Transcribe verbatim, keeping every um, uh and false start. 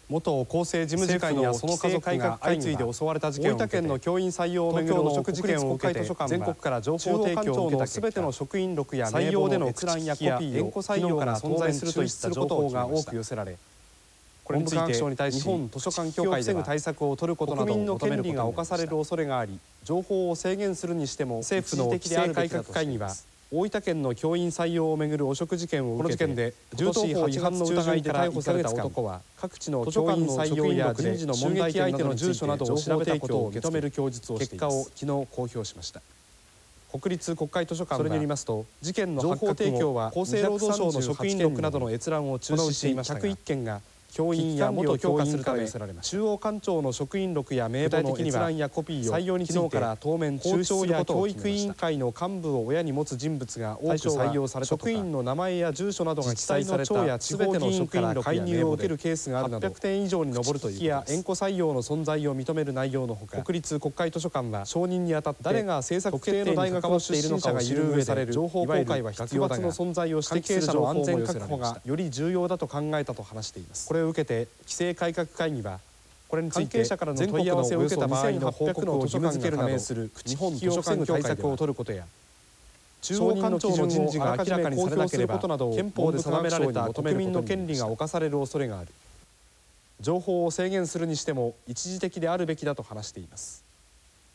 元厚生事務次官やその家族が相次いで襲われた事件を受けて、大分県の教員採用をめぐる汚職事件を受けて全国から情報提供を受けた全ての職員録や採用での閲覧やコピーを昨日から存在するといった情報が多く寄せられ、これについて日本図書館協会では対策を取ることなど国民の権利が侵される恐れがあり、情報を制限するにしても政府の規制改革会議は大分県の教員採用をめぐる汚職事件を受けて、この事件で銃刀法違反の疑いで逮捕された男は各地の教員採用や人事の問題点などについて情報提供を認める供述をしています。結果を昨日公表しました。国立国会図書館はそれによりますと、事件の情報提供は厚生労働省の職員録などの閲覧を中止していましたが、ひゃくいっけんが教員や元教員から寄せられました。中央官庁の職員録や名簿の閲覧やコピーを採用について昨日から当面中止することを決めました。教育委員会の幹部を親に持つ人物が多く採用されたとか、職員の名前や住所などが記載されたすべての職員から介入を受けるケースがあるなどはっぴゃくてん以上に上るということです。口利きや縁故採用の存在を認める内容のほか、国立国会図書館は承認にあたって誰が政策決定に関わっているのかを知る上で情報公開は必要だが、学閥の存在を指摘する情報も寄せられました。関係者の安全確保がより重要だと考えたと話しています。これを受けて規制改革会議はこれについて全国の問い合わせを受けた場合の報告を義務付けるなど日本図書館対策を取ることや、中央官庁の人事が明らかにされなければ憲法で定められた国民の権利が侵される恐れがある。情報を制限するにしても一時的であるべきだと話しています。